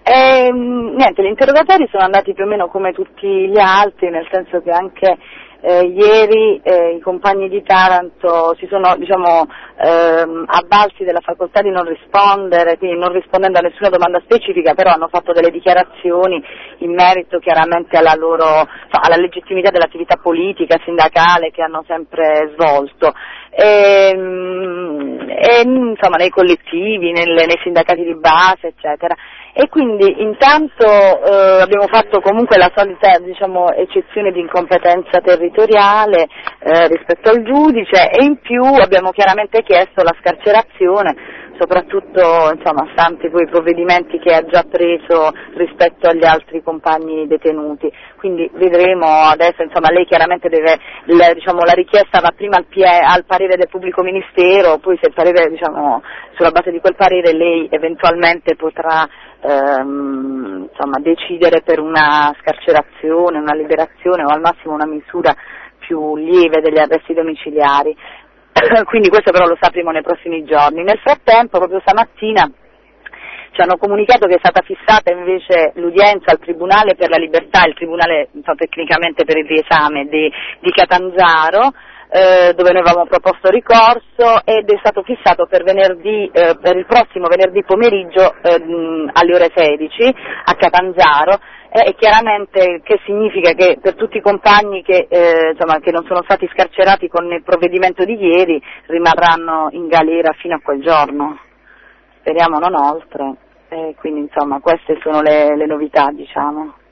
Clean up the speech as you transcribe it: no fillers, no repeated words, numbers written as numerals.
Niente, gli interrogatori sono andati più o meno come tutti gli altri, nel senso che anche ieri i compagni di Taranto si sono avvalsi della facoltà di non rispondere, quindi non rispondendo a nessuna domanda specifica, però hanno fatto delle dichiarazioni in merito chiaramente alla legittimità dell'attività politica, sindacale che hanno sempre svolto. Insomma nei collettivi, nei sindacati di base, eccetera. E quindi intanto abbiamo fatto comunque la solita eccezione di incompetenza territoriale rispetto al giudice, e in più abbiamo chiaramente chiesto la scarcerazione, soprattutto stanti poi i provvedimenti che ha già preso rispetto agli altri compagni detenuti. Quindi vedremo adesso, lei chiaramente deve, la richiesta va prima al parere del pubblico ministero, poi se il parere, sulla base di quel parere lei eventualmente potrà decidere per una scarcerazione, una liberazione o al massimo una misura più lieve degli arresti domiciliari. Quindi questo però lo sapremo nei prossimi giorni. Nel frattempo, proprio stamattina, ci hanno comunicato che è stata fissata invece l'udienza al Tribunale per la Libertà, il Tribunale tecnicamente per il riesame di Catanzaro, dove noi avevamo proposto ricorso, ed è stato fissato per il prossimo venerdì pomeriggio alle ore 16 a Catanzaro. E chiaramente che significa che per tutti i compagni che non sono stati scarcerati con il provvedimento di ieri rimarranno in galera fino a quel giorno, speriamo non oltre, quindi queste sono le novità,